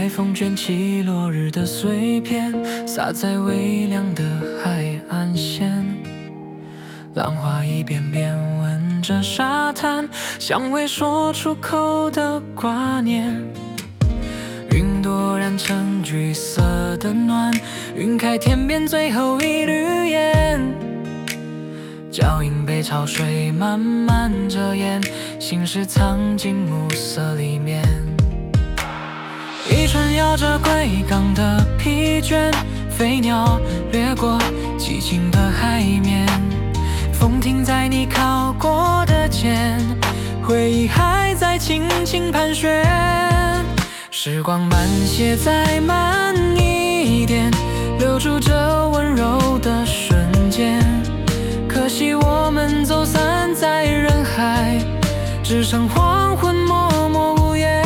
海风卷起落日的碎片，洒在微凉的海岸线。浪花一遍遍吻着沙滩，像未说出口的挂念。云朵染成橘色的暖，晕开天边最后一缕烟。脚印被潮水慢慢遮掩，心事藏进暮色里面。一船摇着归港的疲倦，飞鸟掠过寂静的海面。风停在你靠过的肩，回忆还在轻轻盘旋。时光慢些，再慢一点，留住这温柔的瞬间。可惜我们走散在人海，只剩黄昏默默无言。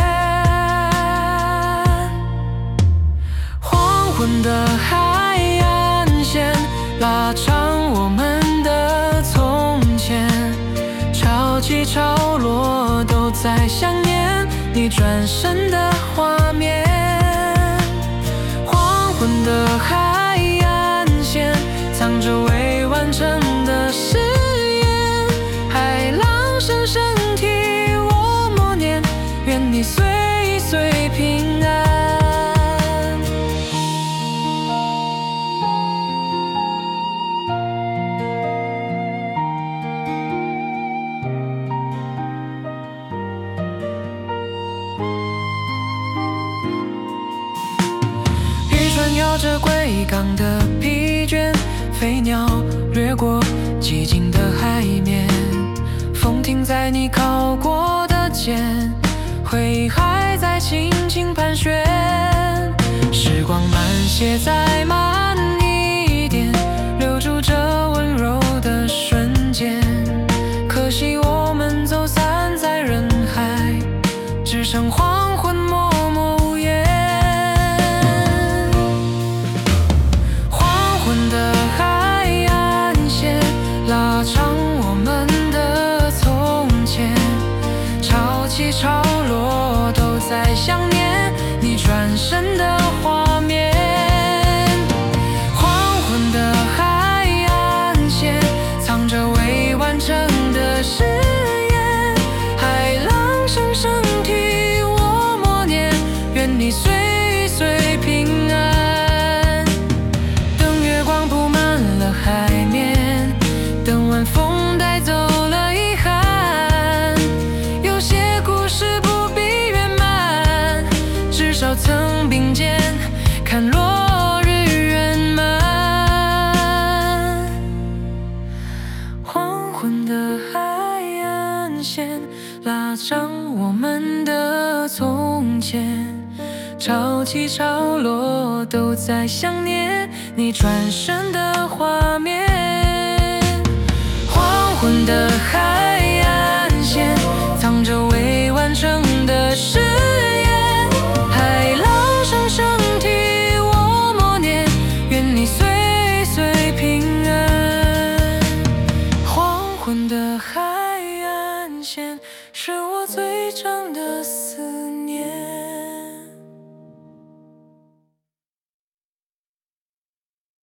黄昏的海岸线拉长我们的从前，潮起潮落都在想念你转身的画面。黄昏的海岸线藏着未完成的誓言，海浪声声替我默念，愿你岁岁平安。摇着归港的疲倦，飞鸟掠过寂静的海面。风停在你靠过的肩，回忆还在轻轻盘旋。时光慢些，再慢一点，留住这温柔的瞬间。可惜我们走散在人海，只剩黄昏默默无言。的海岸线拉长我们的从前，潮起潮落都在想念你转身的画面。黄昏的海岸线藏着未完成的誓言，海浪声声替我默念，愿你岁岁平安。海面等晚风带走了遗憾，有些故事不必圆满，至少曾并肩看落日圆满。黄昏的海岸线拉长我们的从前，潮起潮落都在想念你转身的画面。黄昏的海